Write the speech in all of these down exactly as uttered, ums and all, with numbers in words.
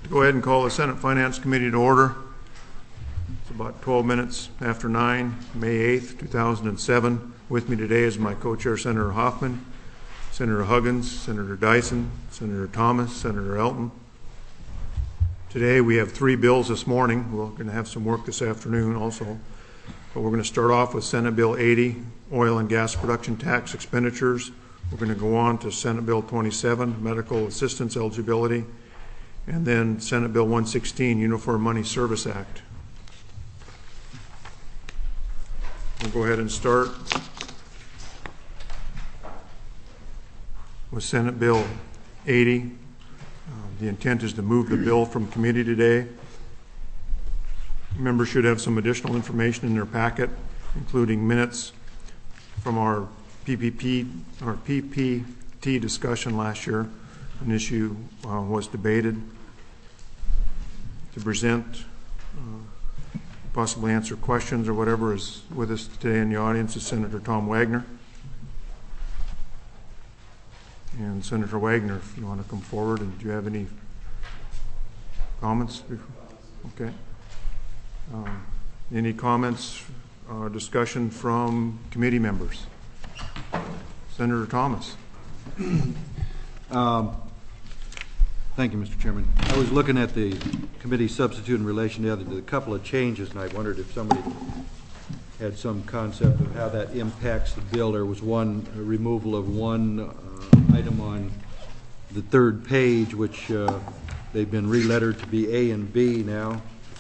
to go ahead and call the Senate Finance Committee to order. It's about twelve minutes after nine, May eighth, two thousand seven. With me today is my co-chair, Senator Hoffman, Senator Huggins, Senator Dyson, Senator Thomas, Senator Elton. Today we have three bills this morning. We're going to have some work this afternoon also. But we're going to start off with Senate Bill eighty, Oil and Gas Production Tax Expenditures. We're going to go on to Senate Bill twenty-seven, Medical Assistance Eligibility, and then Senate Bill one sixteen, Uniform Money Service Act. We'll go ahead and start with Senate Bill eighty. Uh, the intent is to move the bill from committee today. Members should have some additional information in their packet, including minutes from our P P P or P P T discussion last year. An issue uh, was debated. To present, uh, possibly answer questions or whatever, is with us today in the audience is Senator Tom Wagner. And Senator Wagner, if you want to come forward, and do you have any comments? Okay. Um, any comments or discussion from committee members? Senator Thomas. Um, thank you, Mister Chairman. I was looking at the committee substitute in relation to the, a couple of changes, and I wondered if somebody had some concept of how that impacts the bill. There was one uh, removal of one uh, item on the third page, which uh, they've been relettered to be A and B now.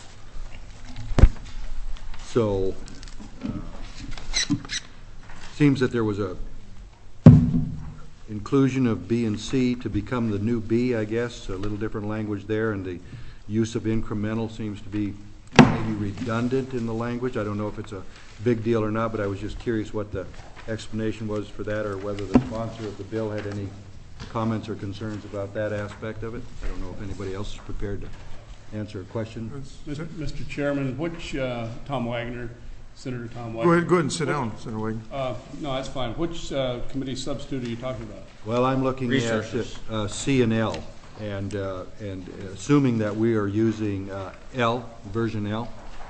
So, uh, seems that there was a inclusion of B and C to become the new B, I guess. A little different language there, and the use of incremental seems to be maybe redundant in the language. I don't know if it's a big deal or not, but I was just curious what the explanation was for that, or whether the sponsor of the bill had any comments or concerns about that aspect of it. I don't know if anybody else is prepared to answer a question. Mister Chairman, which, uh, Tom Wagner, Senator Tom Wagner. Go ahead, go ahead and sit down, Senator Wagner. Uh, no, that's fine. Which uh, committee substitute are you talking about? Well, I'm looking Researchers. at uh, C and L, and, uh, and assuming that we are using uh, L, version L.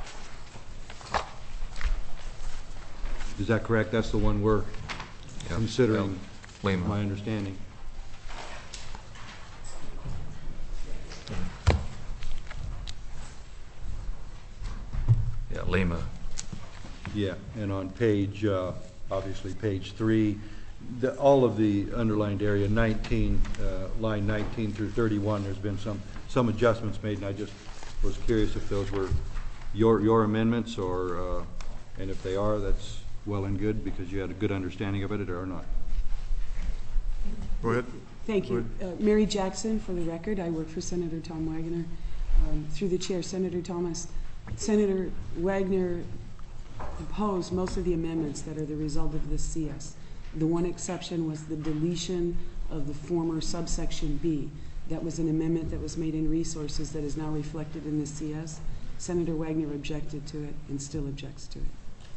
Is that correct? That's the one we're yep. considering, L. my understanding. Yeah, Lima. Yeah, and on page, uh, obviously page three, the, all of the underlined area, nineteen, uh, line nineteen through thirty-one, there's been some some adjustments made, and I just was curious if those were your your amendments, or uh, and if they are, that's well and good, because you had a good understanding of it, or not. Go ahead. Thank you. Uh, Mary Jackson, for the record. I work for Senator Tom Wagner. Um, through the chair, Senator Thomas. Senator Wagner opposed most of the amendments that are the result of this C S. The one exception was the deletion of the former subsection B. That was an amendment that was made in resources that is now reflected in the C S. Senator Wagner objected to it and still objects to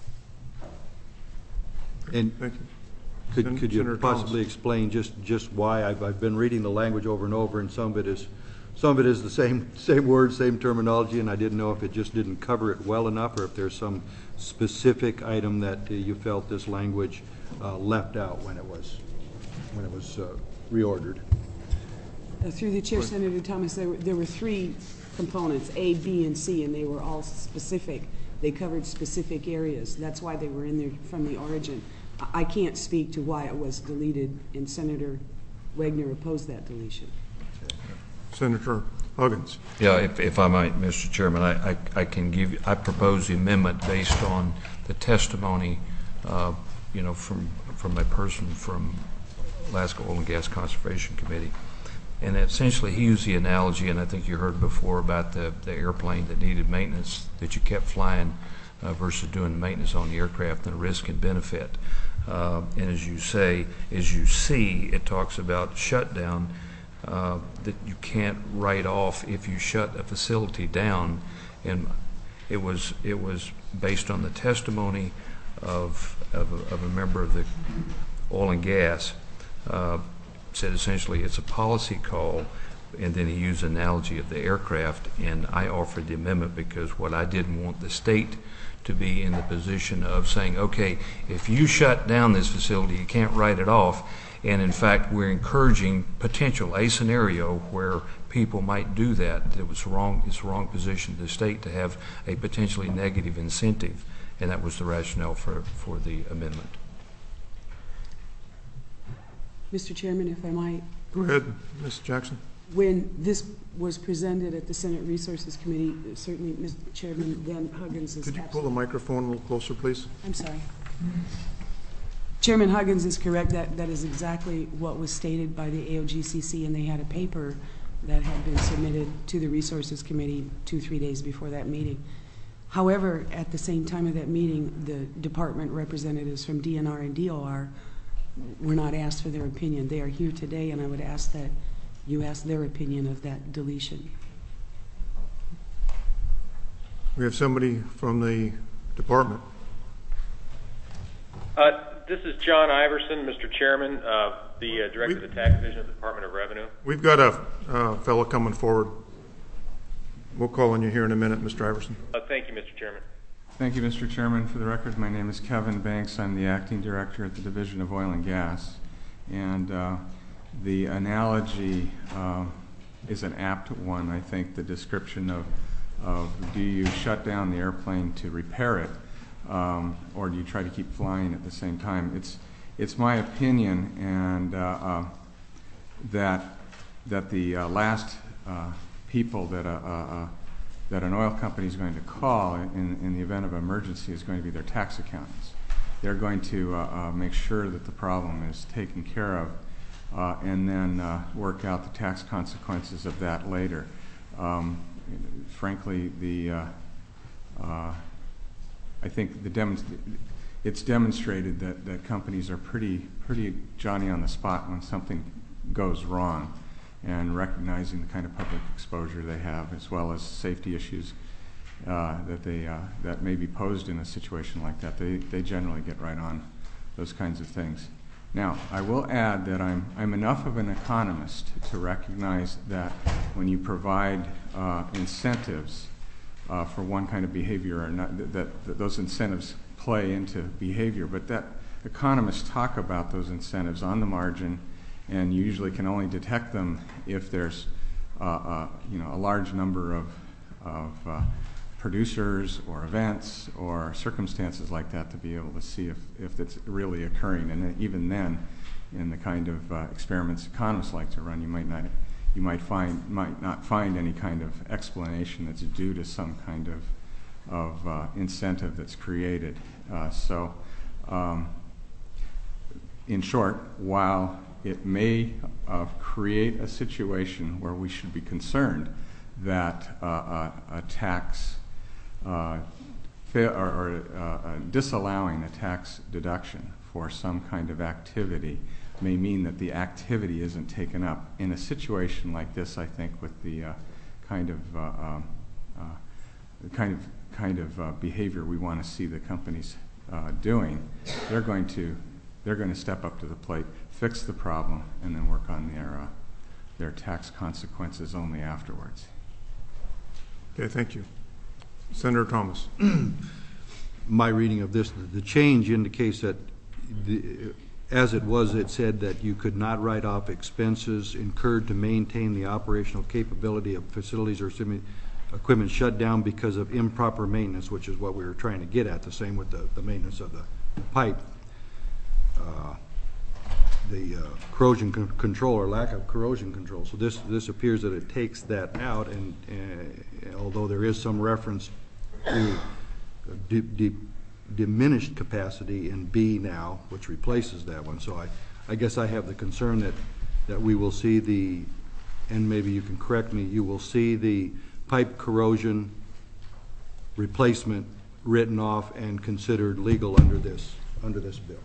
it. And Thank you. Could, Sen could you Senator possibly Thomas. explain just, just why? I've, I've been reading the language over and over, and some of it is some of it is the same same words, same terminology, and I didn't know if it just didn't cover it well enough, or if there's some specific item that uh, you felt this language uh, left out when it was when it was uh, reordered. Uh, through the chair, Senator Thomas, there were, there were three components, A, B, and C, and they were all specific. They covered specific areas. That's why they were in there from the origin. I can't speak to why it was deleted, and Senator Wagner opposed that deletion. Senator Huggins. Yeah, if, if I might, Mister Chairman, I, I, I can give you, I propose the amendment based on the testimony, uh, you know, from from a person from Alaska Oil and Gas Conservation Committee. And essentially he used the analogy, and I think you heard before, about the, the airplane that needed maintenance, that you kept flying uh, versus doing maintenance on the aircraft, and the risk and benefit. Uh, and as you say, as you see, it talks about shutdown, uh, that you can't write off if you shut a facility down. And it was it was based on the testimony of of a, of a member of the oil and gas. Uh, said essentially it's a policy call and then he used an analogy of the aircraft, and I offered the amendment because what I didn't want the state to be in the position of saying, okay, if you shut down this facility, you can't write it off. And in fact, we're encouraging potential, a scenario where people might do that. It was wrong, it's the wrong position of the state to have a potentially negative incentive, and that was the rationale for, for the amendment. Mister Chairman, if I might, Go ahead, Miz Jackson. when this was presented at the Senate Resources Committee, certainly Mister Chairman then Huggins is Could you pull the absolutely- microphone a little closer, please? I'm sorry. Chairman Huggins is correct. That that is exactly what was stated by the A O G C C, and they had a paper that had been submitted to the Resources Committee two, three days before that meeting. However, at the same time of that meeting, the department representatives from D N R and D O R were not asked for their opinion. They are here today, and I would ask that you ask their opinion of that deletion. We have somebody from the department. Uh, this is John Iverson, Mister Chairman, uh, the uh, Director of the Tax Division of the Department of Revenue. We've got a uh, fellow coming forward. We'll call on you here in a minute, Mister Iverson. Uh, thank you, Mister Chairman. Thank you, Mister Chairman. For the record, my name is Kevin Banks. I'm the Acting Director at the Division of Oil and Gas. And uh, the analogy uh, is an apt one, I think, the description of, of do you shut down the airplane to repair it, um, or do you try to keep flying at the same time? It's, it's my opinion and uh, uh, that, that the uh, last uh, people that a, a, a that an oil company is going to call in, in the event of emergency is going to be their tax accountants. They're going to uh, uh, make sure that the problem is taken care of uh, and then uh, work out the tax consequences of that later. Um, frankly, the uh, uh, I think the demonst it's demonstrated that, that companies are pretty, pretty Johnny on the spot when something goes wrong, and recognizing the kind of public exposure they have, as well as safety issues uh, that they uh, that may be posed in a situation like that. They they generally get right on those kinds of things. Now, I will add that I'm I'm enough of an economist to recognize that when you provide uh, incentives uh, for one kind of behavior, or not, that, that, that those incentives play into behavior, but that economists talk about those incentives on the margin, and you usually can only detect them if there's uh, uh, you know, a large number of, of uh, producers or events or circumstances like that to be able to see if, if it's really occurring. And even then, in the kind of uh, experiments economists like to run, you might not you might find might not find any kind of explanation that's due to some kind of of uh, incentive that's created. Uh, so, um, in short, while it may uh, create a situation where we should be concerned that uh, a, a tax uh, fa- or, or uh, disallowing a tax deduction for some kind of activity may mean that the activity isn't taken up. In a situation like this, I think, with the uh, kind of uh, uh, uh, the kind of kind of uh, behavior we want to see the companies uh, doing, they're going to they're going to step up to the plate, fix the problem, and then work on their uh, their tax consequences only afterwards. Okay, thank you. Senator Thomas. My reading of this, the change indicates that, the, as it was, it said that you could not write off expenses incurred to maintain the operational capability of facilities or semi equipment shut down because of improper maintenance, which is what we were trying to get at. The same with the, the maintenance of the pipe. Uh, the uh, corrosion con control or lack of corrosion control. So this this appears that it takes that out, and uh, although there is some reference to di di diminished capacity in B now, which replaces that one. So I, I guess I have the concern that that we will see the, and maybe you can correct me, you will see the pipe corrosion replacement written off and considered legal under this under this bill.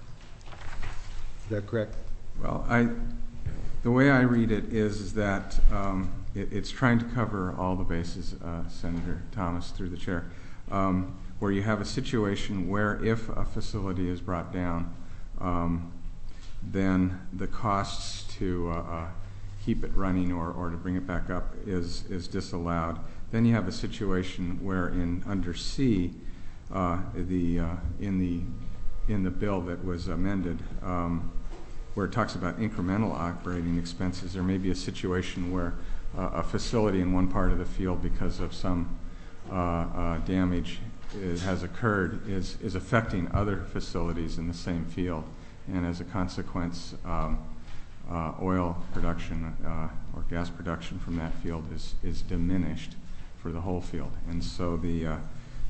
Is that correct? Well, I, the way I read it is, is that um, it, it's trying to cover all the bases, uh, Senator Thomas, through the chair, um, where you have a situation where if a facility is brought down, um, then the costs to uh, uh, keep it running or, or to bring it back up is, is disallowed. Then you have a situation where in under C, uh, the, uh, in the in the bill that was amended, um, where it talks about incremental operating expenses, there may be a situation where uh, a facility in one part of the field, because of some uh, uh, damage it has occurred, is, is affecting other facilities in the same field. And as a consequence, um, uh, oil production uh, or gas production from that field is, is diminished for the whole field. And so the uh,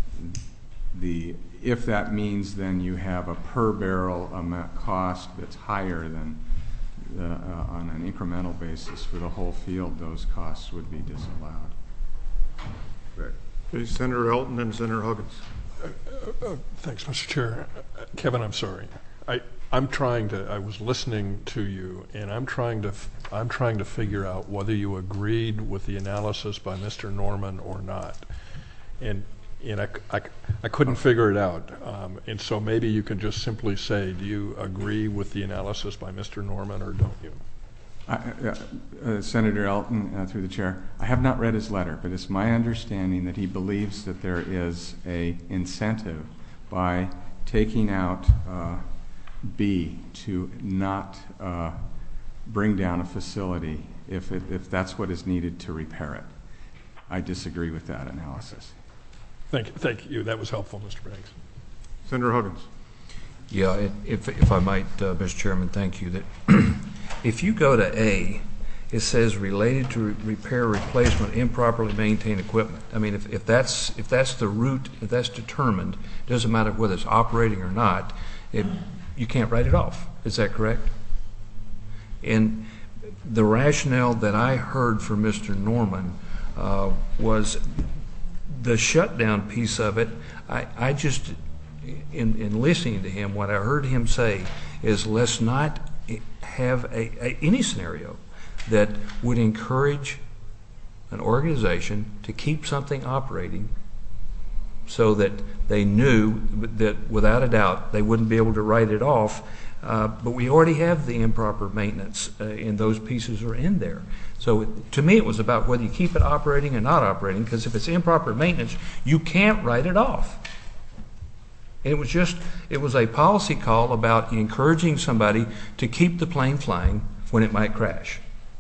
The, if that means then you have a per barrel amount cost that's higher than the, uh, on an incremental basis for the whole field, those costs would be disallowed. Right. Okay, Senator Elton and Senator Huggins. Uh, uh, thanks, Mister Chair. Uh, Kevin, I'm sorry. I, I'm trying to. I was listening to you, and I'm trying to. F I'm trying to figure out whether you agreed with the analysis by Mister Norman or not, and. And I, I, I couldn't figure it out. Um, and so maybe you can just simply say, do you agree with the analysis by Mister Norman or don't you? I, uh, uh, Senator Elton, uh, through the chair, I have not read his letter, but it's my understanding that he believes that there is a incentive by taking out uh, B to not uh, bring down a facility if, it, if that's what is needed to repair it. I disagree with that analysis. Thank you. Thank you. That was helpful, Mister Banks. Senator Huggins. Yeah, it- if, if I might, uh, Mister Chairman, thank you. That if you go to A, it says related to re- repair, replacement, improperly maintained equipment. I mean, if, if that's if that's the route, if that's determined, it doesn't matter whether it's operating or not, it, you can't write it off. Is that correct? And the rationale that I heard from Mister Norman uh, was the shutdown piece of it. I, I just, in, in listening to him, what I heard him say is let's not have a, a, any scenario that would encourage an organization to keep something operating so that they knew that without a doubt they wouldn't be able to write it off. Uh, but we already have the improper maintenance, uh, and those pieces are in there. So it, to me, it was about whether you keep it operating or not operating, because if it's improper maintenance, you can't write it off. And it was just, it was a policy call about encouraging somebody to keep the plane flying when it might crash.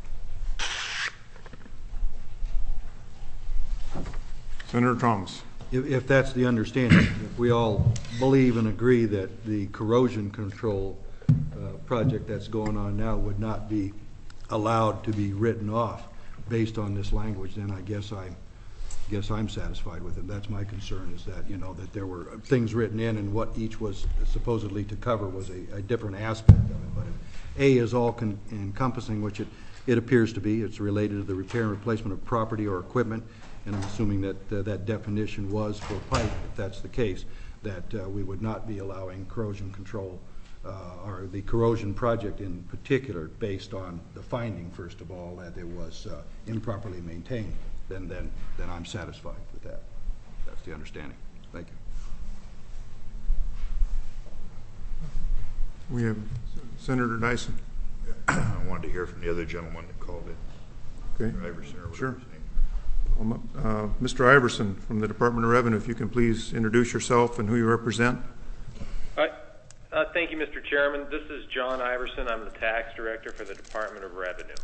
Senator Thomas. If, if that's the understanding, if we all believe and agree that the corrosion control uh, project that's going on now would not be allowed to be written off based on this language, then I guess I guess I'm satisfied with it. That's my concern, is that, you know, that there were things written in and what each was supposedly to cover was a, a different aspect of it. But if A is all con encompassing, which it, it appears to be, it's related to the repair and replacement of property or equipment, and I'm assuming that uh, that definition was for pipe, if that's the case, that uh, we would not be allowing corrosion control uh, or the corrosion project in particular based on the finding, first of all, that it was uh, improperly maintained. Then, then, then I'm satisfied with that. That's the understanding. Thank you. We have Senator Dyson. I wanted to hear from the other gentleman that called it. Okay. Iverson or whatever Sure. his name. Um, uh, Mister Iverson from the Department of Revenue, if you can please introduce yourself and who you represent. Uh, uh, thank you, Mister Chairman. This is John Iverson. I'm the tax director for the Department of Revenue.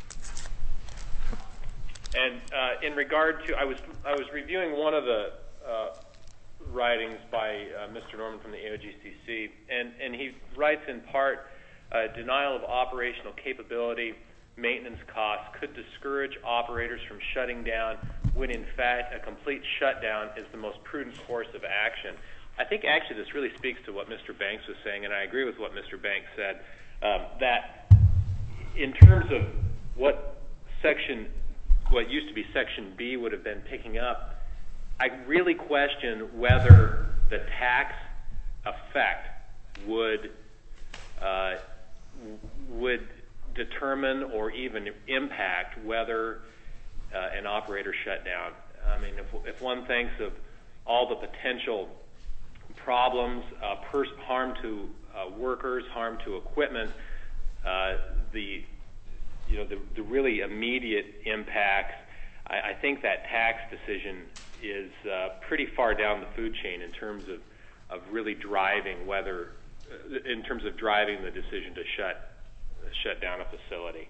And uh, in regard to, I was I was reviewing one of the uh, writings by uh, Mister Norman from the A O G C C, and and he writes in part, uh, denial of operational capability, maintenance costs could discourage operators from shutting down when in fact a complete shutdown is the most prudent course of action. I think actually this really speaks to what Mister Banks was saying, and I agree with what Mister Banks said, um, that in terms of what section, what used to be Section B would have been picking up, I really question whether the tax effect would uh, would determine or even impact whether uh, an operator shut down. I mean, if, if one thinks of all the potential problems, uh, pers harm to uh, workers, harm to equipment, uh, the you know, the, the really immediate impacts, I, I think that tax decision is uh, pretty far down the food chain in terms of, of really driving whether, in terms of driving the decision to shut, shut down a facility.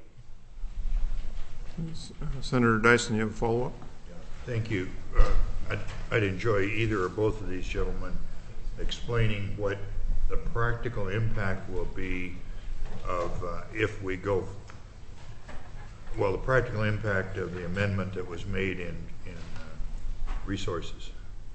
Senator Dyson, you have a follow-up? Thank you. Uh, I'd, I'd enjoy either or both of these gentlemen explaining what the practical impact will be of uh, if we go, well, the practical impact of the amendment that was made in, in uh, resources.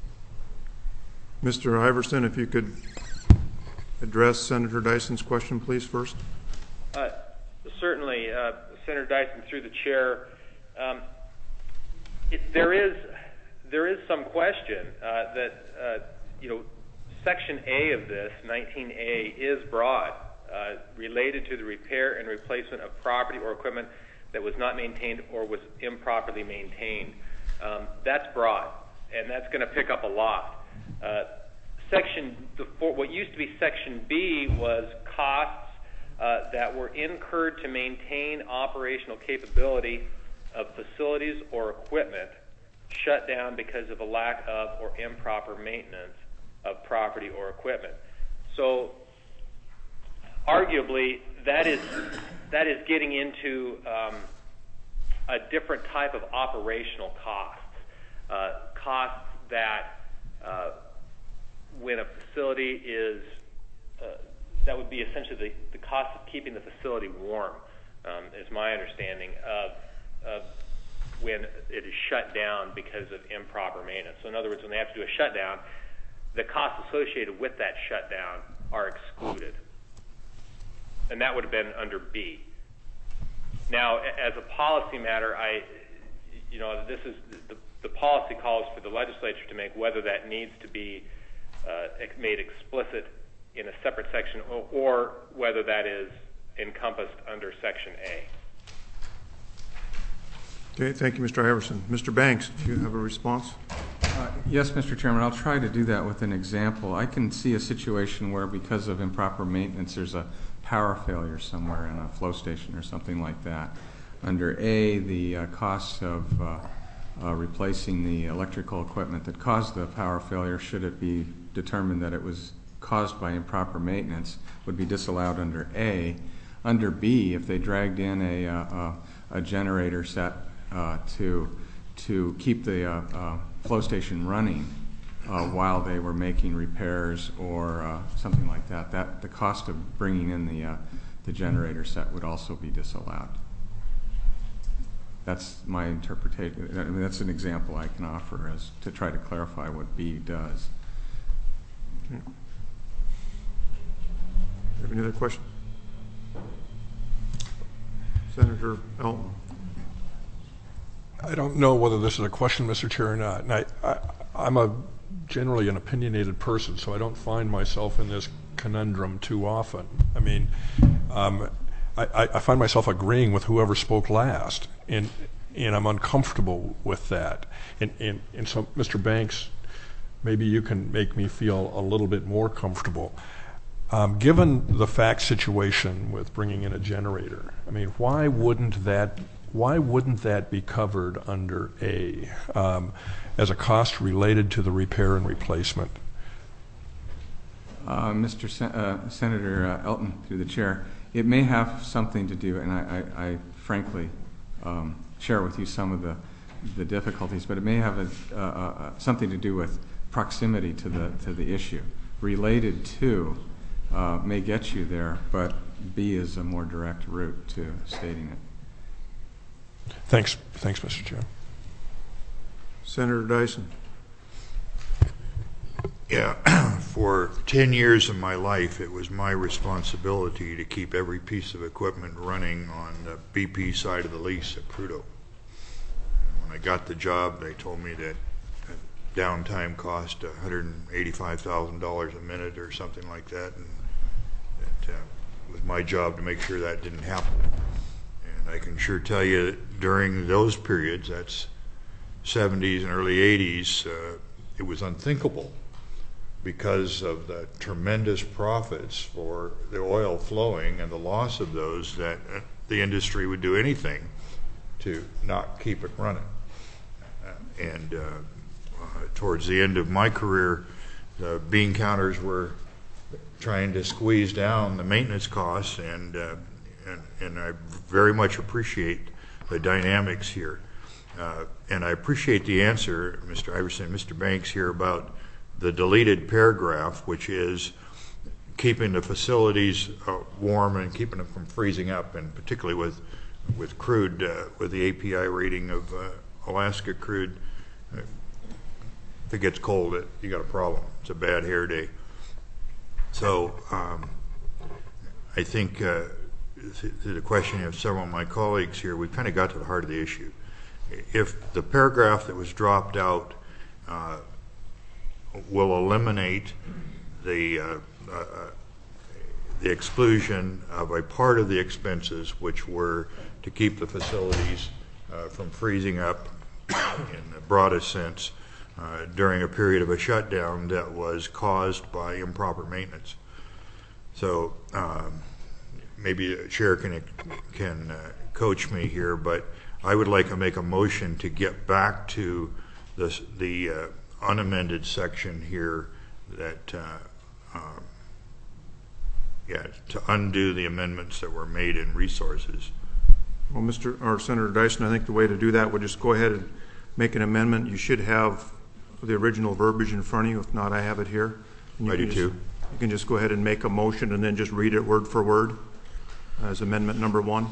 Mister Iverson, if you could address Senator Dyson's question, please, first. Uh, certainly, uh, Senator Dyson, through the chair. Um, it, there is there is some question uh, that uh, you know, Section A of this, nineteen A, is broad, uh, related to the repair and replacement of property or equipment that was not maintained or was improperly maintained. Um, that's broad, and that's going to pick up a lot. Uh, section the for, what used to be Section B was costs uh, that were incurred to maintain operational capability of facilities or equipment shut down because of a lack of or improper maintenance of property or equipment. So arguably that is that is getting into um, a different type of operational costs, uh, costs that uh, when a facility is uh, that would be essentially the, the cost of keeping the facility warm, um, is my understanding of, of when it is shut down because of improper maintenance. So in other words, when they have to do a shutdown, the costs associated with that shutdown are excluded. And that would have been under B. Now, as a policy matter, I, you know, this is the, the policy calls for the legislature to make whether that needs to be uh, made explicit in a separate section or, or whether that is encompassed under Section A. Okay, thank you, Mister Iverson. Mister Banks, if you have a response. Uh, yes, Mister Chairman, I'll try to do that with an example. I can see a situation where because of improper maintenance there's a power failure somewhere in a flow station or something like that. Under A, the uh, costs of uh, uh, replacing the electrical equipment that caused the power failure, should it be determined that it was caused by improper maintenance, would be disallowed under A. Under B, if they dragged in a, uh, uh, a generator set uh, to to keep the uh, uh, flow station running uh, while they were making repairs or uh, something like that, that the cost of bringing in the uh, the generator set would also be disallowed. That's my interpretation. I mean, that's an example I can offer as to try to clarify what B does. Okay. Have any other questions? Senator Elton. I don't know whether this is a question, Mister Chair, or not. And I, I, I'm a generally an opinionated person, so I don't find myself in this conundrum too often. I mean, um, I, I find myself agreeing with whoever spoke last, and and I'm uncomfortable with that. And, and, and so, Mister Banks, maybe you can make me feel a little bit more comfortable. Um, given the fact situation with bringing in a generator, I mean, why wouldn't that why wouldn't that be covered under A um, as a cost related to the repair and replacement? Uh, Mister Sen- uh, Senator uh, Elton, through the chair, it may have something to do, and I, I, I frankly um, share with you some of the, the difficulties, but it may have a, uh, uh, something to do with proximity to the to the issue. Related to uh, may get you there, but B is a more direct route to stating it. Thanks, thanks, Mister Chair. Senator Dyson. Yeah, for ten years of my life, it was my responsibility to keep every piece of equipment running on the B P side of the lease at Prudhoe. And when I got the job, they told me that downtime cost one hundred eighty-five thousand dollars a minute or something like that, and it uh, was my job to make sure that didn't happen. And I can sure tell you that during those periods, that's seventies and early eighties, uh, it was unthinkable because of the tremendous profits for the oil flowing and the loss of those, that the industry would do anything to not keep it running. Uh, and uh, uh, towards the end of my career, the bean counters were trying to squeeze down the maintenance costs, and, uh, and, and I very much appreciate the dynamics here. Uh, and I appreciate the answer, Mister Iverson, Mister Banks, here about the deleted paragraph, which is keeping the facilities uh, warm and keeping them from freezing up, and particularly with with crude, uh, with the A P I rating of uh, Alaska crude. Uh, if it gets cold, it, you got a problem. It's a bad hair day. So um, I think uh, to the question of several of my colleagues here, we've kind of got to the heart of the issue. If the paragraph that was dropped out uh, will eliminate the uh, uh, the exclusion of a part of the expenses, which were to keep the facilities uh, from freezing up in the broadest sense uh, during a period of a shutdown that was caused by improper maintenance. So um, maybe the chair can can uh, coach me here, but I would like to make a motion to get back to this, the uh, unamended section here that, uh, um, yeah, to undo the amendments that were made in resources. Well, Mister or Senator Dyson, I think the way to do that would just go ahead and make an amendment. You should have the original verbiage in front of you. If not, I have it here. And you I do just, too. You can just go ahead and make a motion and then just read it word for word as amendment number one.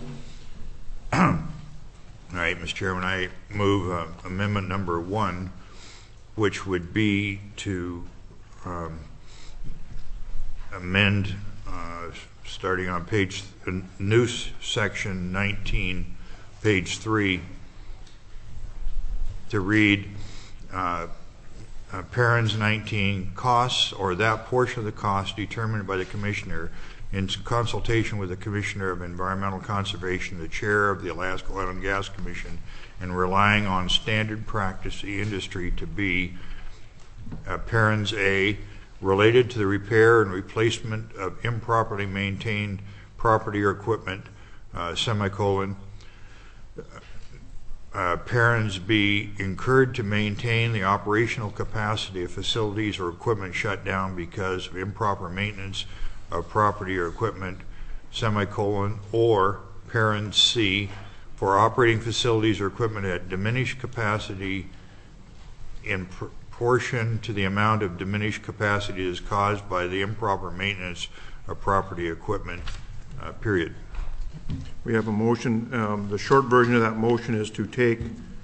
All right, Mister Chairman, I move uh, amendment number one, which would be to um, amend, uh, starting on page, uh, new section nineteen, page three, to read uh, uh, parens nineteen, costs or that portion of the cost determined by the Commissioner in consultation with the Commissioner of Environmental Conservation, the Chair of the Alaska Oil and Gas Commission, and relying on standard practice of the industry to be uh, parens A, related to the repair and replacement of improperly maintained property or equipment, uh, semicolon, uh, parens B, incurred to maintain the operational capacity of facilities or equipment shut down because of improper maintenance of property or equipment, semicolon, or parent C, for operating facilities or equipment at diminished capacity in proportion to the amount of diminished capacity that is caused by the improper maintenance of property or equipment, uh, period. We have a motion. Um, the short version of that motion is to take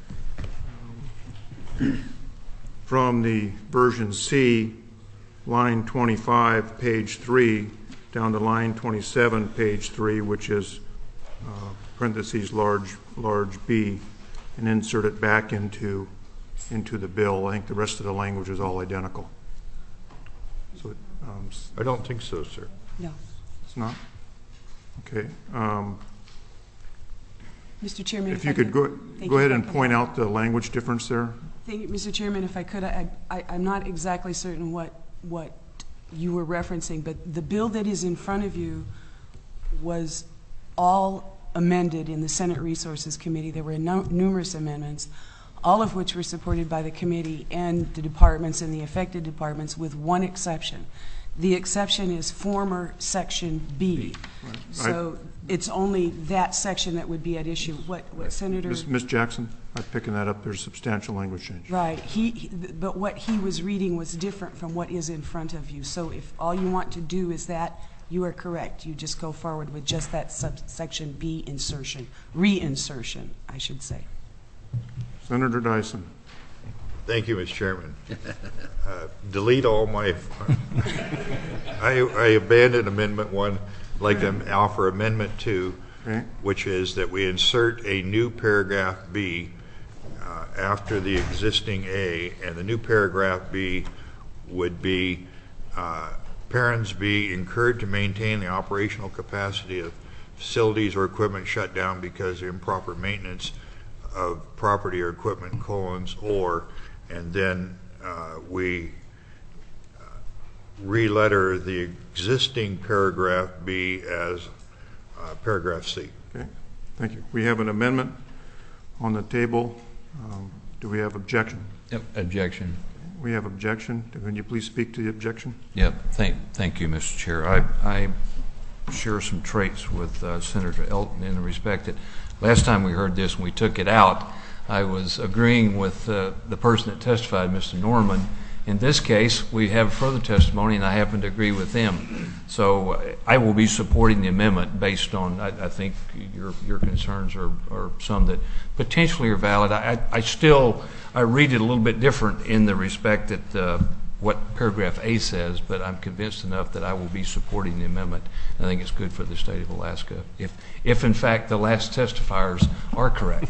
um, from the version C, line twenty-five, page three, down to line twenty-seven, page three, which is uh, parentheses large, large B, and insert it back into into the bill. I think the rest of the language is all identical. So it, um, I don't think so, sir. No. it's not? Okay. Um, Mister Chairman, if if you I could go, thank go you ahead if I and could- point out the language difference there. Thank you, Mister Chairman. If I could, I, I, I'm not exactly certain what, what you were referencing, but the bill that is in front of you was all amended in the Senate Resources Committee. There were no, numerous amendments, all of which were supported by the committee and the departments and the affected departments, with one exception. The exception is former Section B. Right. So it's only that section that would be at issue. What, what Senator... Miz Miz Jackson, I'm picking that up. There's substantial language change. Right. He, he, but what he was reading was different from what is in front of you. So if all you want to do is that, you are correct. You just go forward with just that subsection B insertion, reinsertion, I should say. Senator Dyson. Thank you, Mister Chairman. Uh, delete all my, I, I abandoned amendment one. I'd like to offer amendment two, Okay. which is that we insert a new paragraph B uh, after the existing A, and the new paragraph B would be uh, parents B incurred to maintain the operational capacity of facilities or equipment shut down because of improper maintenance of property or equipment, colons, or, and then uh, we uh, re-letter the existing paragraph B as uh, paragraph C. Okay, thank you. We have an amendment on the table. Um, Do we have objection? Yep, objection. We have objection. Can you please speak to the objection? Yep, thank, thank you, Mister Chair. I, I share some traits with uh, Senator Elton in the respect that last time we heard this and we took it out, I was agreeing with uh, the person that testified, Mister Norman. In this case, we have further testimony, and I happen to agree with him. So uh, I will be supporting the amendment based on, I, I think your your concerns are, are some that potentially are valid. I, I still, I read it a little bit different in the respect that uh, what paragraph A says, but I'm convinced enough that I will be supporting the amendment. I think it's good for the state of Alaska, if, if in fact the last testifiers are correct.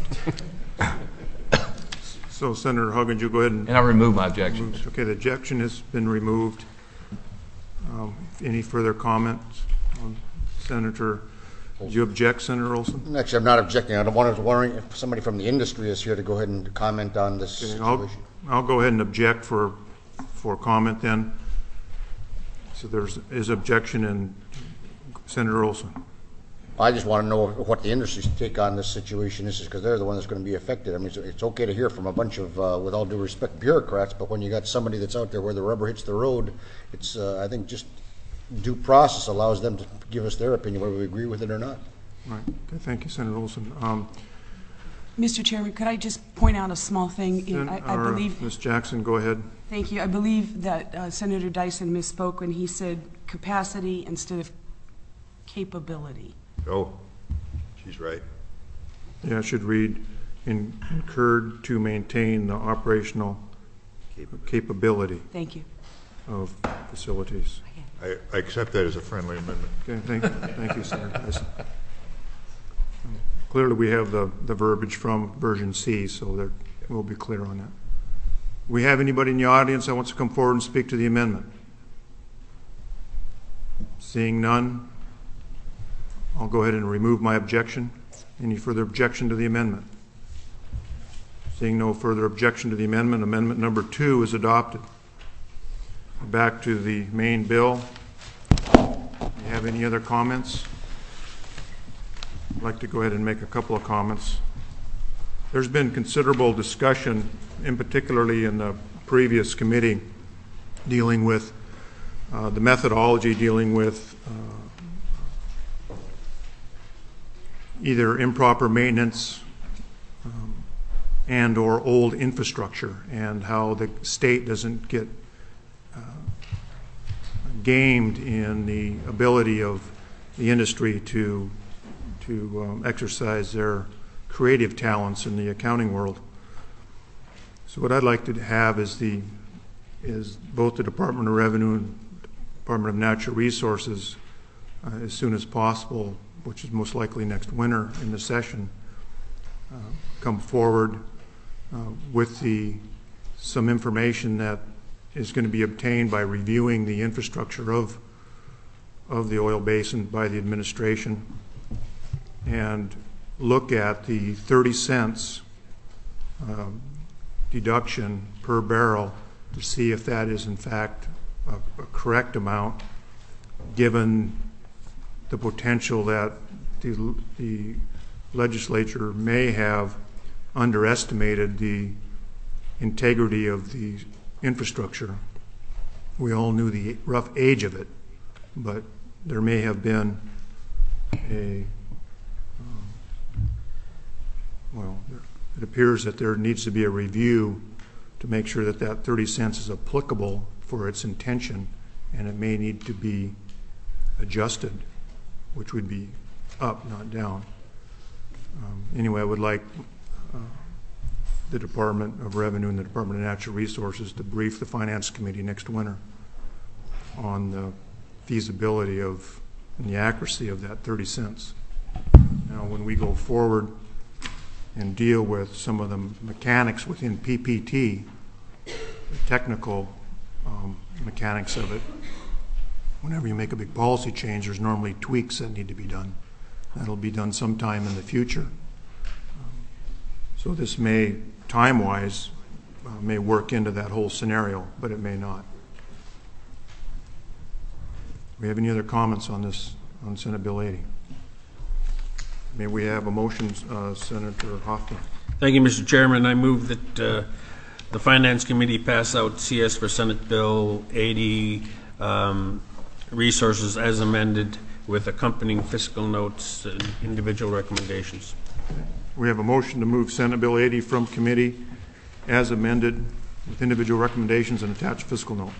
So Senator Huggins, you go ahead and... And I remove my objection. Okay, the objection has been removed. Um, Any further comments? Um, Senator, did you object, Senator Olson? Actually, I'm not objecting. I was wondering if somebody from the industry is here to go ahead and comment on this Okay, situation. I'll, I'll go ahead and object for, for comment then. So there's, is objection, and Senator Olson. I just want to know what the industry's take on this situation is, because they're the one that's going to be affected. I mean, it's, it's okay to hear from a bunch of, uh, with all due respect, bureaucrats, but when you got somebody that's out there where the rubber hits the road, it's, uh, I think, just due process allows them to give us their opinion, whether we agree with it or not. Right. Okay, thank you, Senator Olson. Um, Mister Chairman, could I just point out a small thing? Sen- I, I or, uh, believe, Miz Jackson, go ahead. thank you. I believe that uh, Senator Dyson misspoke when he said capacity instead of capability. Oh, she's right. Yeah, it should read, in- incurred to maintain the operational capability Thank you. of facilities. I, I accept that as a friendly amendment. Okay, thank you, thank you, Senator Dyson. Clearly, we have the, the verbiage from version C, so that we'll be clear on that. We have anybody in the audience that wants to come forward and speak to the amendment? Seeing none, I'll go ahead and remove my objection. Any further objection to the amendment? Seeing no further objection to the amendment, amendment number two is adopted. Back to the main bill. Do you have any other comments? I'd like to go ahead and make a couple of comments. There's been considerable discussion, in particularly in the previous committee, dealing with uh, the methodology, dealing with uh, either improper maintenance um, and or old infrastructure, and how the state doesn't get uh, gamed in the ability of the industry to to um, exercise their creative talents in the accounting world. So what I'd like to have is the is both the Department of Revenue and Department of Natural Resources uh, as soon as possible, which is most likely next winter in the session, uh, come forward uh, with the some information that is going to be obtained by reviewing the infrastructure of of the oil basin by the administration, and look at the thirty cents um, deduction per barrel to see if that is in fact a, a correct amount, given the potential that the, the legislature may have underestimated the integrity of the infrastructure. We all knew the rough age of it, but there may have been a well, it appears that there needs to be a review to make sure that that thirty cents is applicable for its intention, and it may need to be adjusted, which would be up, not down. Um, anyway, I would like uh, the Department of Revenue and the Department of Natural Resources to brief the Finance Committee next winter on the feasibility of and the accuracy of that thirty cents. Now, when we go forward and deal with some of the mechanics within P P T, the technical um, mechanics of it. Whenever you make a big policy change, there's normally tweaks that need to be done. That'll be done sometime in the future. Um, so this may, time-wise, uh, may work into that whole scenario, but it may not. Do we have any other comments on this, on Senate Bill eighty? May we have a motion, uh, Senator Hoffman? Thank you, Mister Chairman. I move that uh, the Finance Committee pass out C S for Senate Bill eighty um, resources as amended with accompanying fiscal notes and individual recommendations. We have a motion to move Senate Bill eighty from committee as amended with individual recommendations and attached fiscal note.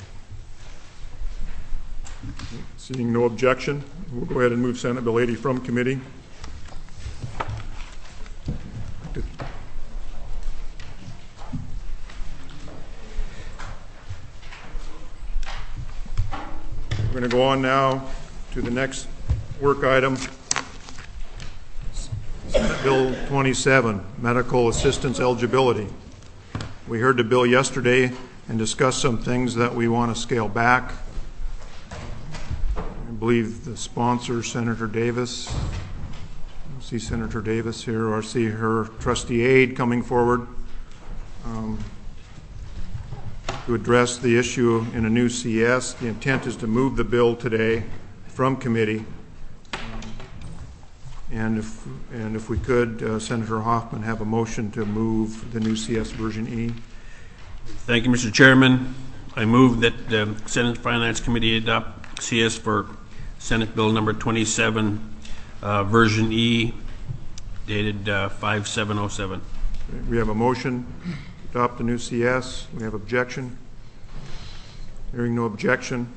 Seeing no objection, we'll go ahead and move Senate Bill eighty from committee. We're going to go on now to the next work item, Senate Bill twenty-seven, medical assistance eligibility. We heard the bill yesterday and discussed some things that we want to scale back. I believe the sponsor, Senator Davis, I see Senator Davis here, or I see her trustee aide coming forward um, to address the issue in a new C S. The intent is to move the bill today from committee. And if, and if we could, uh, Senator Hoffman, have a motion to move the new C S version E. Thank you, Mister Chairman. I move that the Senate Finance Committee adopt C S for Senate Bill number twenty-seven, uh, version E, dated uh, five seven oh seven. We have a motion to adopt the new C S. We have objection. Hearing no objection,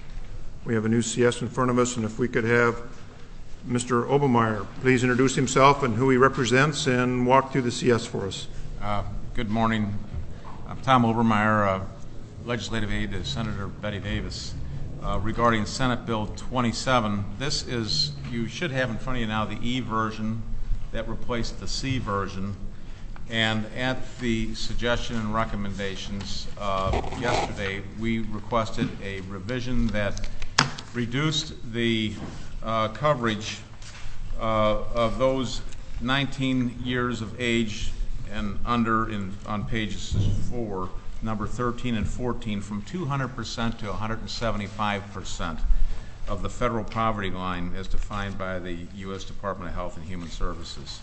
we have a new C S in front of us, and if we could have Mister Obermeyer please introduce himself and who he represents and walk through the C S for us. Uh, good morning. I'm Tom Obermeyer, uh, legislative aide to Senator Betty Davis. Uh, regarding Senate Bill twenty-seven, this is, you should have in front of you now the E version that replaced the C version. And at the suggestion and recommendations uh, yesterday, we requested a revision that reduced the uh, coverage uh, of those nineteen years of age and under in, on pages four, number thirteen and fourteen, from two hundred percent to one hundred seventy-five percent of the federal poverty line as defined by the U S Department of Health and Human Services.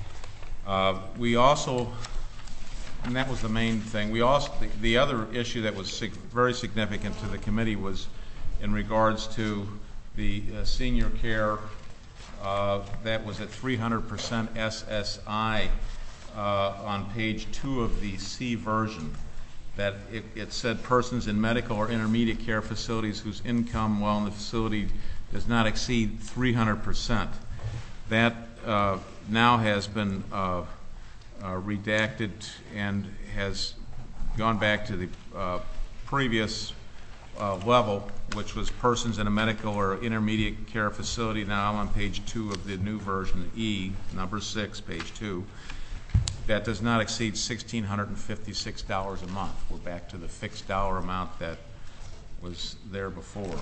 Uh, we also, and that was the main thing, we also, the, the other issue that was sig very significant to the committee was in regards to the uh, senior care uh, that was at three hundred percent S S I uh, on page two of the C version. That it, it said persons in medical or intermediate care facilities whose income while in the facility does not exceed three hundred percent. That uh, now has been uh, uh, redacted and has gone back to the uh, previous uh, level, which was persons in a medical or intermediate care facility, now on page two of the new version, E, number six, page two. That does not exceed one thousand six hundred fifty-six dollars a month. We're back to the fixed dollar amount that was there before.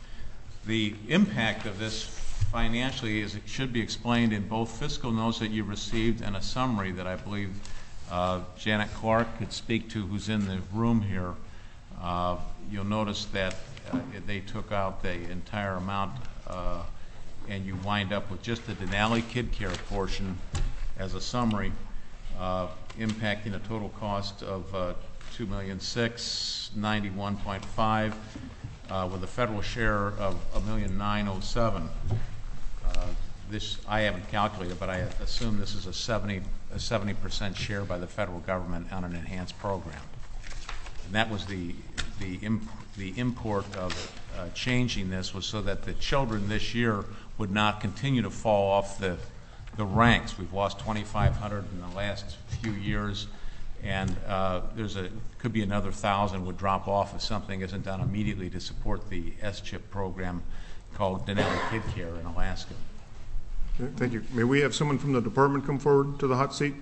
The impact of this financially is it should be explained in both fiscal notes that you received and a summary that I believe uh, Janet Clark could speak to, who's in the room here. Uh, you'll notice that uh, they took out the entire amount uh, and you wind up with just the Denali Kid Care portion as a summary. Uh, impacting a total cost of uh, two million six hundred ninety-one point five, uh, with a federal share of a million nine hundred seven. Uh, this I haven't calculated, but I assume this is a seventy a seventy percent share by the federal government on an enhanced program. And that was the the imp the import of uh, changing this was so that the children this year would not continue to fall off the the ranks. We've lost twenty-five hundred in the last few years, and uh, there's a could be another thousand would drop off if something isn't done immediately to support the S CHIP program called Denali Kid Care in Alaska. Okay, thank you. May we have someone from the department come forward to the hot seat?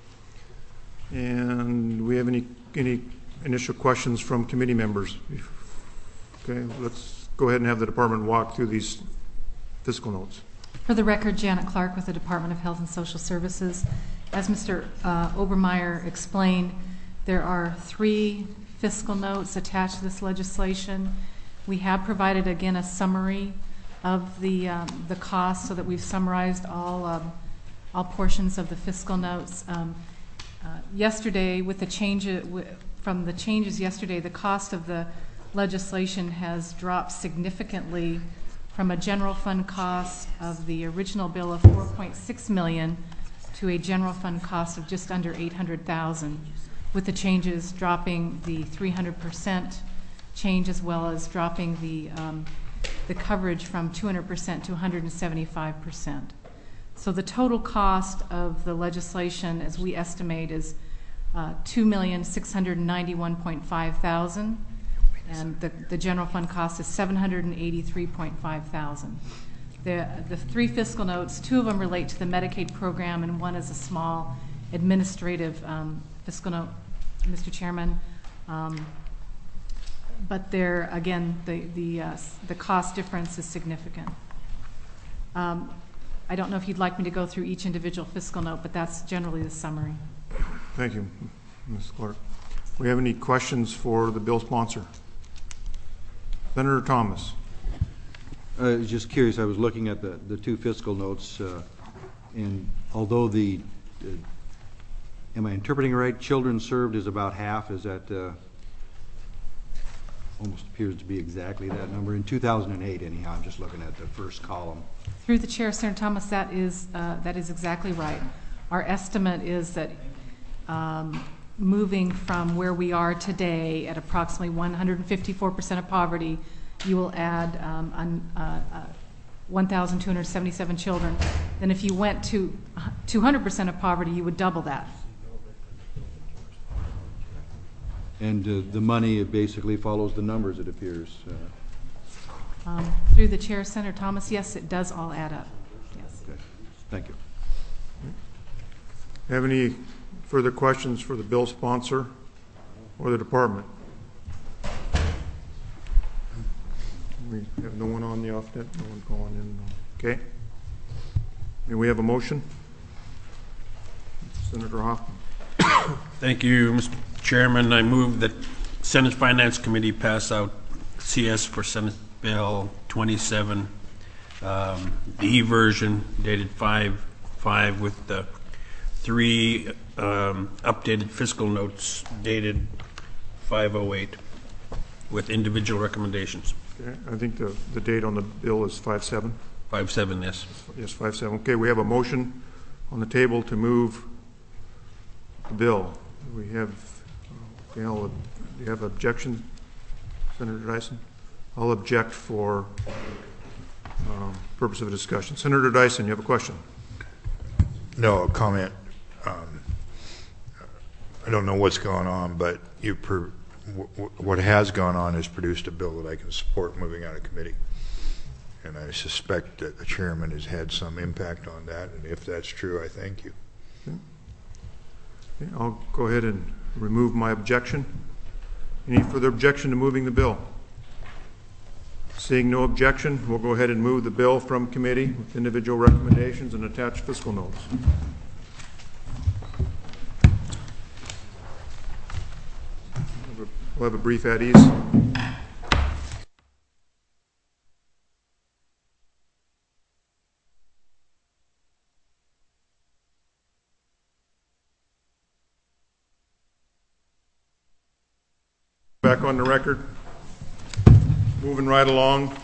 And do we have any any initial questions from committee members? Okay, let's go ahead and have the department walk through these fiscal notes. For the record, Janet Clark with the Department of Health and Social Services. As Mister Uh, Obermeyer explained, there are three fiscal notes attached to this legislation. We have provided, again, a summary of the, um, the costs so that we've summarized all um, all portions of the fiscal notes. Um, uh, yesterday, with the change, from the changes yesterday, the cost of the legislation has dropped significantly from a general fund cost of the original bill of four point six million dollars to a general fund cost of just under eight hundred thousand dollars, with the changes dropping the three hundred percent change as well as dropping the, um, the coverage from two hundred percent to one hundred seventy-five percent. So the total cost of the legislation, as we estimate, is uh, two million six hundred ninety-one point five thousand dollars. And the, the general fund cost is seven hundred eighty-three point five thousand dollars. The, the three fiscal notes, two of them relate to the Medicaid program, and one is a small administrative um, fiscal note, Mister Chairman. Um, but they're, again, the, the, uh, the cost difference is significant. Um, I don't know if you'd like me to go through each individual fiscal note, but that's generally the summary. Thank you, Miz Clark. We have any questions for the bill sponsor? Senator Thomas. I was just curious. I was looking at the, the two fiscal notes, uh, and although the, uh, am I interpreting right? Children served is about half. Is that uh, almost appears to be exactly that number in two thousand eight? Anyhow, I'm just looking at the first column. Through the chair, Senator Thomas, that is uh, that is exactly right. Our estimate is that um, moving from where we are today at approximately one hundred fifty-four percent of poverty, you will add um, un, uh, uh, one thousand two hundred seventy-seven children. Then if you went to two hundred percent of poverty, you would double that. And uh, the money, it basically follows the numbers, it appears. Uh, um, through the chair, Senator Thomas, yes, it does all add up. Yes. Okay. Thank you. Have any further questions for the bill sponsor or the department? We have no one on the off net, no one calling in. Okay. May we have a motion? Senator Hoffman. Thank you, Mister Chairman. I move that Senate Finance Committee pass out C S for Senate Bill twenty-seven, um, the E version dated five five with the three um, updated fiscal notes dated five oh eight with individual recommendations. Okay. I think the, the date on the bill is five seven. five seven, yes. Yes, five seven. Okay, we have a motion on the table to move the bill. We have, okay, I'll, do you have objection, Senator Dyson? I'll object for um, purpose of discussion. Senator Dyson, you have a question? No, a comment. Um, I don't know what's going on, but you per, w what has gone on has produced a bill that I can support moving out of committee. And I suspect that the chairman has had some impact on that, and if that's true, I thank you. Okay. Okay, I'll go ahead and remove my objection. Any further objection to moving the bill? Seeing no objection, we'll go ahead and move the bill from committee with individual recommendations and attached fiscal notes. We'll have a brief at ease. Back on the record. Moving right along.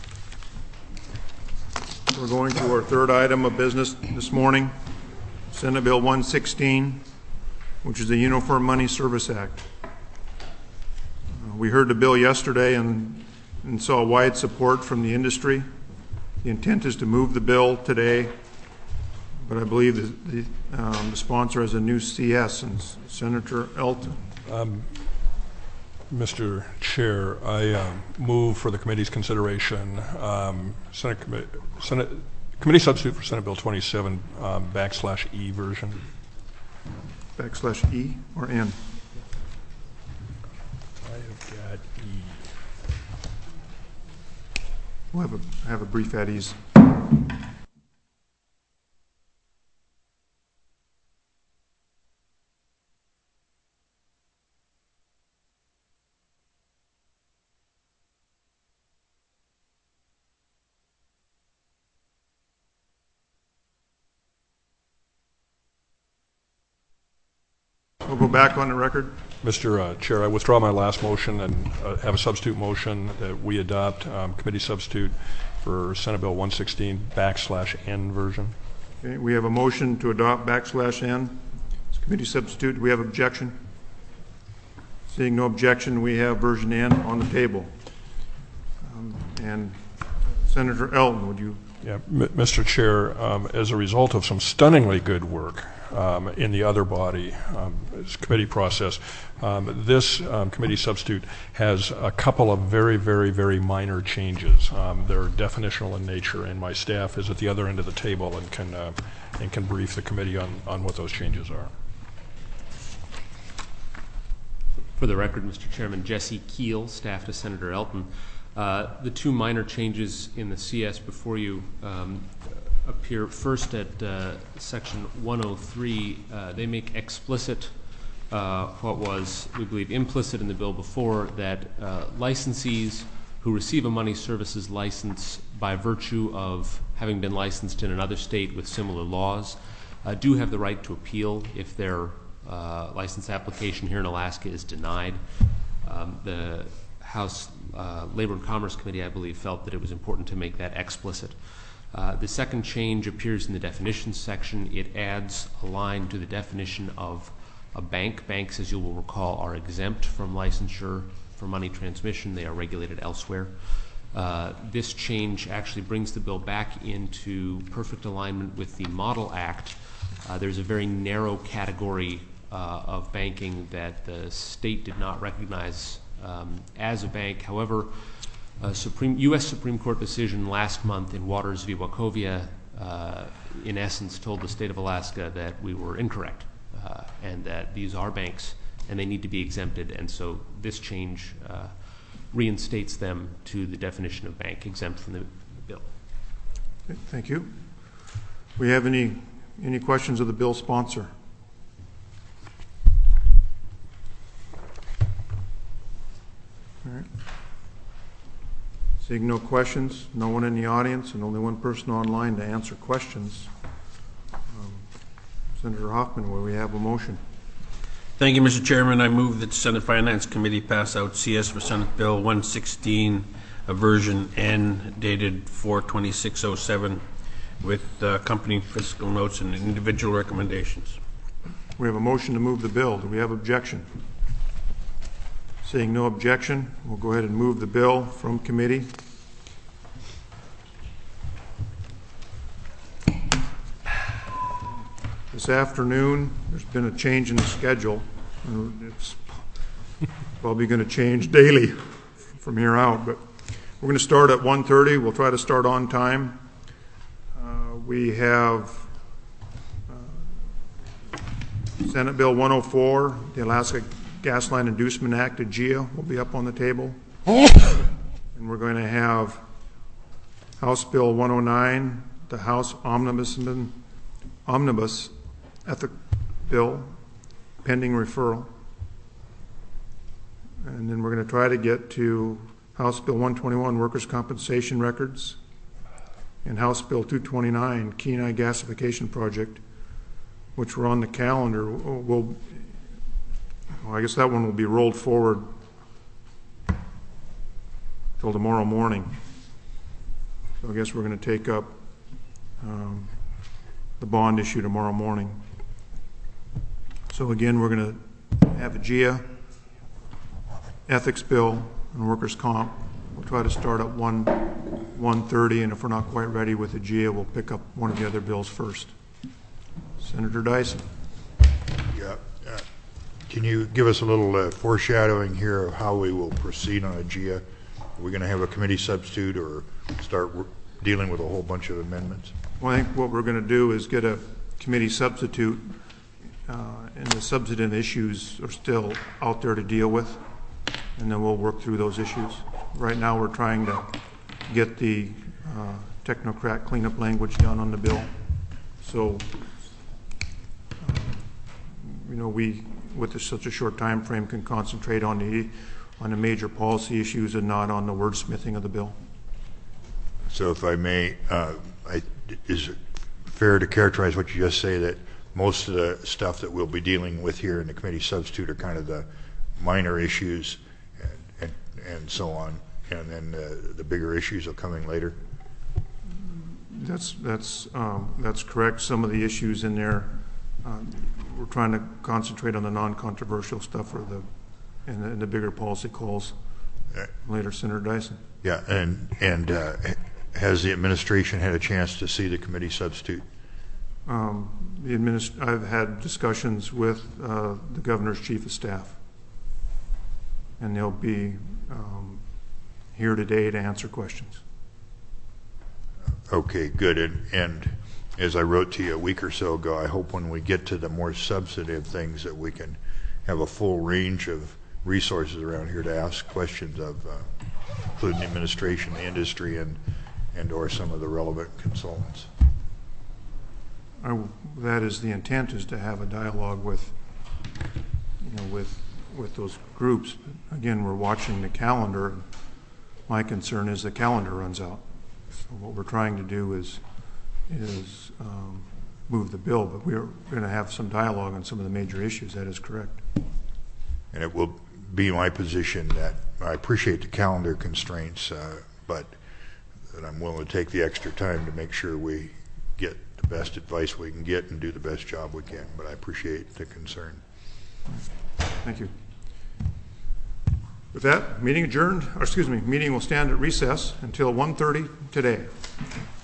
We're going to our third item of business this morning, Senate Bill one sixteen, which is the Uniform Money Service Act. Uh, we heard the bill yesterday and, and saw wide support from the industry. The intent is to move the bill today, but I believe the, the, um, the sponsor has a new C S, and Senator Elton. Um, Mister Chair, I um, move for the committee's consideration um, Senate, commi Senate committee substitute for Senate Bill twenty-seven um, backslash E version. Backslash E or N? I have got E. We'll have a, have a brief at ease. We'll go back on the record. Mister Uh, Chair, I withdraw my last motion and uh, have a substitute motion that we adopt um, committee substitute for Senate Bill one sixteen backslash N version. Okay, we have a motion to adopt backslash N. It's committee substitute. Do we have objection? Seeing no objection, we have version N on the table. Um, and Senator Elton, would you? Yeah, M- Mister Chair, um, as a result of some stunningly good work um, in the other body um, committee process, um, this um, committee substitute has a couple of very, very, very minor changes. Um, they're definitional in nature, and my staff is at the other end of the table and can uh, and can brief the committee on, on what those changes are. For the record, Mister Chairman, Jesse Keel, staff to Senator Elton. Uh, the two minor changes in the C S before you um, appear first at uh, section one oh three. Uh, they make explicit uh, what was, we believe, implicit in the bill before, that uh, licensees who receive a money services license by virtue of having been licensed in another state with similar laws uh, do have the right to appeal if their uh, license application here in Alaska is denied. Um, the House uh, Labor and Commerce Committee, I believe, felt that it was important to make that explicit. Uh, the second change appears in the definitions section. It adds a line to the definition of a bank. Banks, as you will recall, are exempt from licensure for money transmission. They are regulated elsewhere. Uh, this change actually brings the bill back into perfect alignment with the Model Act. Uh, there's a very narrow category uh, of banking that the state did not recognize Um, as a bank. However, a Supreme, U S Supreme Court decision last month in Waters v. Wachovia uh, in essence told the state of Alaska that we were incorrect uh, and that these are banks and they need to be exempted, and so this change uh, reinstates them to the definition of bank, exempt from the bill. Okay, thank you. We have any any questions of the bill sponsor? All right. Seeing no questions, no one in the audience, and only one person online to answer questions. Um, Senator Hoffman, will we have a motion? Thank you, Mister Chairman. I move that the Senate Finance Committee pass out C S for Senate Bill one sixteen, a version N, dated four twenty-six oh seven, with uh, accompanying fiscal notes and individual recommendations. We have a motion to move the bill. Do we have objection? Seeing no objection, we'll go ahead and move the bill from committee. This afternoon, there's been a change in the schedule. It's probably going to change daily from here out, but we're going to start at one thirty. We'll try to start on time. Uh, we have uh, Senate Bill one oh four, the Alaska Gas Line Inducement Act, A G I A, will be up on the table. And we're going to have House Bill one oh nine, the House Omnibus, Omnibus Ethic Bill, pending referral. And then we're going to try to get to House Bill one twenty-one, Workers' Compensation Records, and House Bill two twenty-nine, Kenai Gasification Project, which were on the calendar. Will Well, I guess that one will be rolled forward till tomorrow morning. So I guess we're going to take up um, the bond issue tomorrow morning. So again, we're going to have a G I A, ethics bill, and workers' comp. We'll try to start at one thirty, and if we're not quite ready with the G I A, we'll pick up one of the other bills first. Senator Dyson. Yeah. Uh, can you give us a little uh, foreshadowing here of how we will proceed on a G I A? Are we going to have a committee substitute or start dealing with a whole bunch of amendments? Well, I think what we're going to do is get a committee substitute, uh, and the substantive issues are still out there to deal with, and then we'll work through those issues. Right now we're trying to get the uh, technocrat cleanup language done on the bill. So, uh, you know, we, with a, such a short time frame, can concentrate on the on the major policy issues and not on the wordsmithing of the bill. So if I may, uh, I, is it fair to characterize what you just say, that most of the stuff that we'll be dealing with here in the committee substitute are kind of the minor issues and, and, and so on. And then uh, the bigger issues are coming later. That's, that's, um, that's correct. Some of the issues in there, um, we're trying to concentrate on the non-controversial stuff or the, and the, and the bigger policy calls later. Senator Dyson. Yeah, and, and uh, has the administration had a chance to see the committee substitute? Um, the administ- I've had discussions with uh, the governor's chief of staff, and they'll be um, here today to answer questions. Okay, good. And, and as I wrote to you a week or so ago, I hope when we get to the more substantive things that we can have a full range of resources around here to ask questions of, uh, including the administration, the industry, and, and or some of the relevant consultants. I, that is the intent, is to have a dialogue with, you know, with with those groups. But again, we're watching the calendar. My concern is the calendar runs out. So what we're trying to do is is um, move the bill, but we're going to have some dialogue on some of the major issues. That is correct. And it will be my position that I appreciate the calendar constraints, uh, but that I'm willing to take the extra time to make sure we get the best advice we can get and do the best job we can. But I appreciate the concern. Thank you. With that, meeting adjourned, or excuse me, meeting will stand at recess until one thirty today.